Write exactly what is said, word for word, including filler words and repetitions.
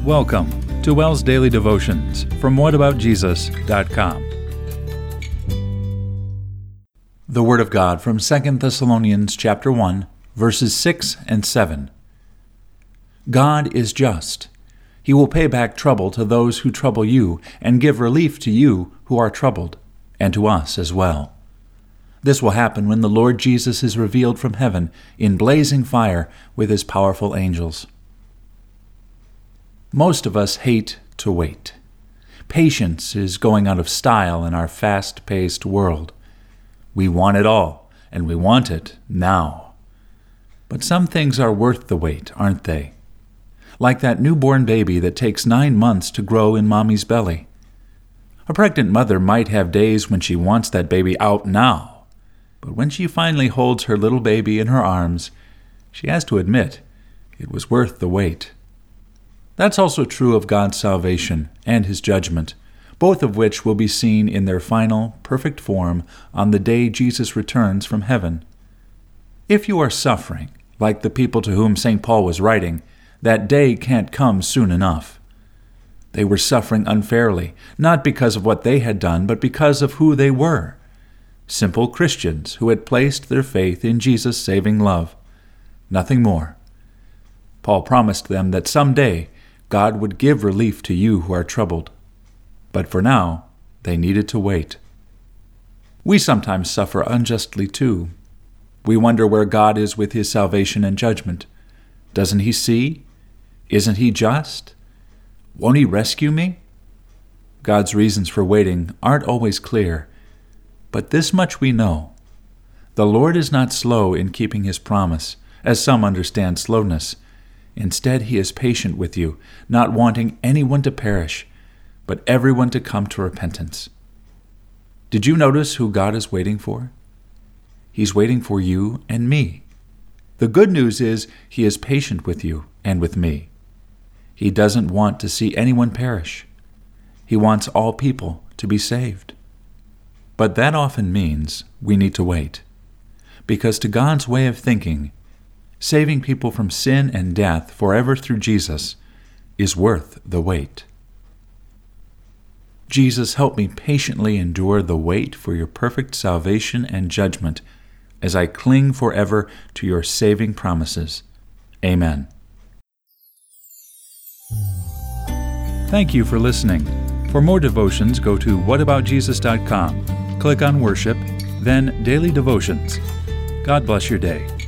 Welcome to WELS Daily Devotions from what about jesus dot com. The Word of God from Second Thessalonians chapter one, verses six and seven. God is just. He will pay back trouble to those who trouble you and give relief to you who are troubled, and to us as well. This will happen when the Lord Jesus is revealed from heaven in blazing fire with his powerful angels. Most of us hate to wait. Patience is going out of style in our fast-paced world. We want it all, and we want it now. But some things are worth the wait, aren't they? Like that newborn baby that takes nine months to grow in mommy's belly. A pregnant mother might have days when she wants that baby out now, but when she finally holds her little baby in her arms, she has to admit it was worth the wait. That's also true of God's salvation and his judgment, both of which will be seen in their final, perfect form on the day Jesus returns from heaven. If you are suffering, like the people to whom Saint Paul was writing, that day can't come soon enough. They were suffering unfairly, not because of what they had done, but because of who they were. Simple Christians who had placed their faith in Jesus' saving love. Nothing more. Paul promised them that someday God would give relief to you who are troubled. But for now, they needed to wait. We sometimes suffer unjustly too. We wonder where God is with his salvation and judgment. Doesn't he see? Isn't he just? Won't he rescue me? God's reasons for waiting aren't always clear, but this much we know. The Lord is not slow in keeping his promise, as some understand slowness. Instead, he is patient with you, not wanting anyone to perish, but everyone to come to repentance. Did you notice who God is waiting for? He's waiting for you and me. The good news is he is patient with you and with me. He doesn't want to see anyone perish. He wants all people to be saved. But that often means we need to wait, because to God's way of thinking, saving people from sin and death forever through Jesus is worth the wait. Jesus, help me patiently endure the wait for your perfect salvation and judgment as I cling forever to your saving promises. Amen. Thank you for listening. For more devotions, go to what about jesus dot com. Click on Worship, then Daily Devotions. God bless your day.